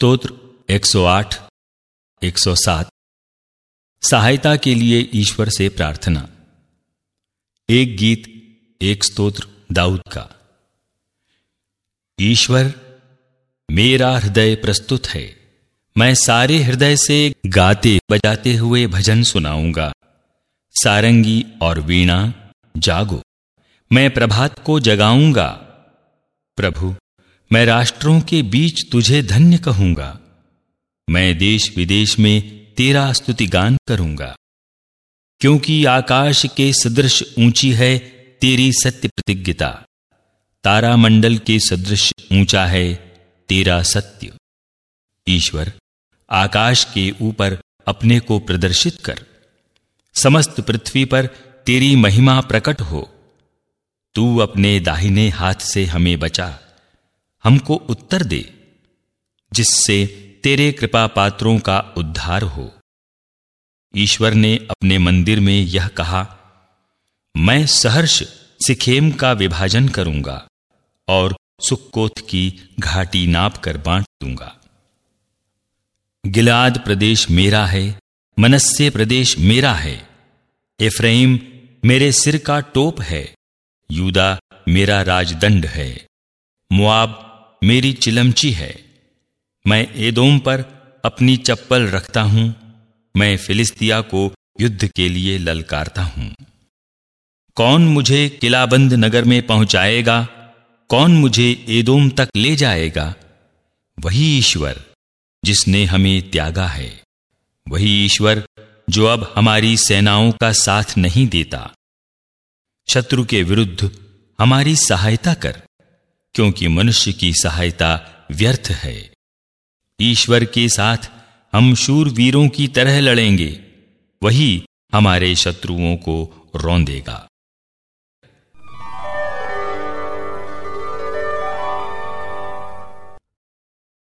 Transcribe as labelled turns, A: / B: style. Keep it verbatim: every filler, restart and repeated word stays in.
A: स्तोत्र एक सौ आठ, एक सौ सात। सहायता के लिए ईश्वर से प्रार्थना। एक गीत, एक स्तोत्र दाऊद का। ईश्वर, मेरा हृदय प्रस्तुत है, मैं सारे हृदय से गाते बजाते हुए भजन सुनाऊंगा। सारंगी और वीणा जागो, मैं प्रभात को जगाऊंगा। प्रभु, मैं राष्ट्रों के बीच तुझे धन्य कहूंगा। मैं देश विदेश में तेरा स्तुतिगान करूंगा, क्योंकि आकाश के सदृश ऊंची है तेरी सत्य प्रतिज्ञता, तारामंडल के सदृश ऊंचा है तेरा सत्य। ईश्वर, आकाश के ऊपर अपने को प्रदर्शित कर, समस्त पृथ्वी पर तेरी महिमा प्रकट हो। तू अपने दाहिने हाथ से हमें बचा, हमको उत्तर दे, जिससे तेरे कृपा पात्रों का उद्धार हो। ईश्वर ने अपने मंदिर में यह कहा, मैं सहर्ष सिखेम का विभाजन करूंगा और सुक्कोत की घाटी नाप कर बांट दूंगा। गिलाद प्रदेश मेरा है, मनस्से प्रदेश मेरा है। एफ्राइम मेरे सिर का टोप है, यूदा मेरा राजदंड है। मोआब मेरी चिलमची है। मैं एदोम पर अपनी चप्पल रखता हूं, मैं फिलिस्तिया को युद्ध के लिए ललकारता हूं। कौन मुझे किलाबंद नगर में पहुंचाएगा? कौन मुझे एदोम तक ले जाएगा? वही ईश्वर जिसने हमें त्यागा है, वही ईश्वर जो अब हमारी सेनाओं का साथ नहीं देता। शत्रु के विरुद्ध हमारी सहायता कर, क्योंकि मनुष्य की सहायता व्यर्थ है। ईश्वर के साथ हम शूरवीरों की तरह लड़ेंगे, वही हमारे शत्रुओं को रौंदेगा।